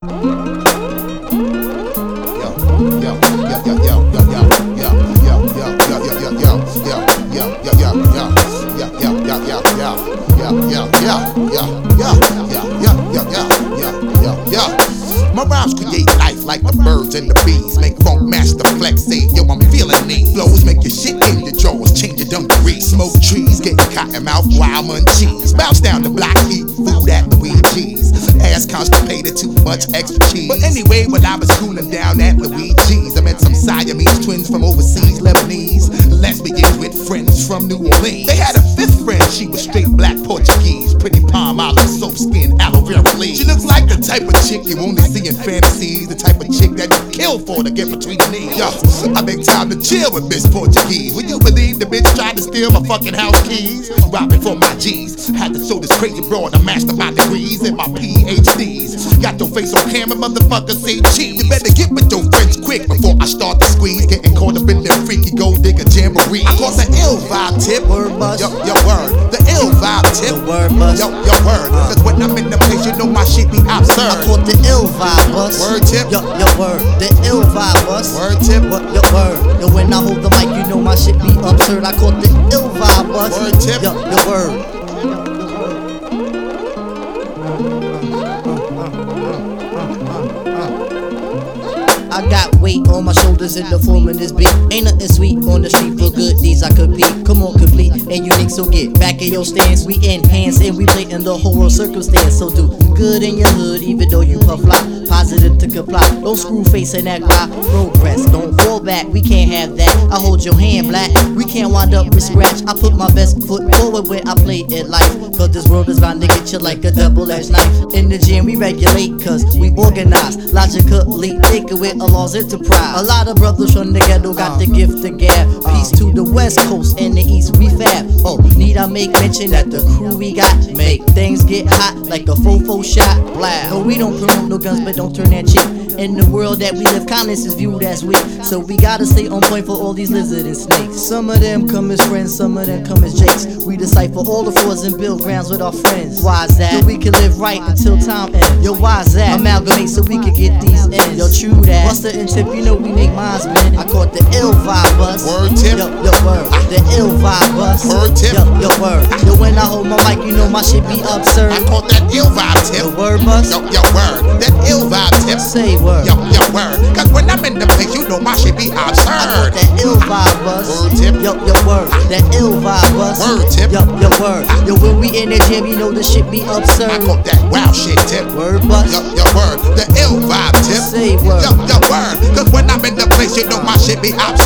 My rhymes create life like the birds and the bees. Make funk master flex, say, yo, I'm feeling these flows. Make your shit in your drawers, change your dungarees. Smoke trees, get cotton mouth, wild munchies. Bounce down the block, eat food at Luigi's. Ass constipated, too much extra cheese. But anyway, when I was cooling down at Luigi's, I met some Siamese twins from overseas, Lebanese. Lesbians with friends from New Orleans. They had a fifth friend, she was straight black Portuguese. Pretty palm olive, soap skin, aloe vera leaves. She looks like the type of chick you only see in fantasies. The type of chick that you kill for to get between the knees. Yo, I make time to chill with Miss Portuguese. Would you believe the bitch tried to steal my fucking house keys? Robbing for my G's. Had to show this crazy broad I mastered my degrees and my PhDs. Got your face on camera, motherfucker, say cheese. You better get with your friends quick before I start to squeeze. Getting caught up in them freaky gold digger jamboree. I caught the ill vibe tip. Word bust. Yo, word. The ill vibe tip. The word bust. Yo, word. Cause when I'm in the place, you know my shit be absurd. I caught the ill vibe bust. Word tip. Yo, word. The ill vibe bust. Word tip. What, yo, word. Yo, when I hold the mic, you know my shit be absurd. I caught the ill vibe bust. Word tip. Yo, word. I got weight on my shoulders in the form of this beat. Ain't nothing sweet on the street for good deeds I could be. Come on, complete and unique, so get back in your stance. We enhance and we play in the whole world circumstance. So do good in your hood, even though you puff lie. Positive to comply. Don't screw face and act by progress. Don't fall back, we can't have that. I hold your hand, black. We can't wind up with scratch. I put my best foot forward when I play it life. Cause this world is bound to get you like a double-edged knife. In the gym we regulate, cause we organize. Logically thinking with a law's enterprise. A lot of brothers from the ghetto got the gift to gab. Peace to the west coast and the east, we fab. Oh, need I make mention that the crew we got make things get hot like a fofo shot. Blah. No, we don't promote no guns, but don't turn that cheek. In the world that we live, kindness is viewed as weak. So we gotta stay on point for all these lizards and snakes. Some of them come as friends, some of them come as jakes. We decipher all the frauds and build grounds with our friends. Why's that? So we can live right until time ends. Yo, why's that? Amalgamate so we can get these ends. Yo, true that. What's the tip? You know we make minds win. I caught the ill vibe bust. Word tip. Yo, word. The ill vibe bust. Word tip. Yo, word. Yo, when I hold my mic, you know my shit be absurd. I caught that ill vibe tip. Yo, word bust. Yo, word. That ill vibe tip. Say word. Yo, word. Cause when I'm in the place, you know my shit be absurd. I caught that ill vibe bust. Word tip. Yo, word. That ill vibe bust. Word tip. Yo, word. Yo, when we in the gym, you know the shit be absurd. I caught that wow shit tip. Word bust. Yo, word. The ill vibe tip. Say word. Yo, word. Cause when I'm in the place, you know my shit be absurd.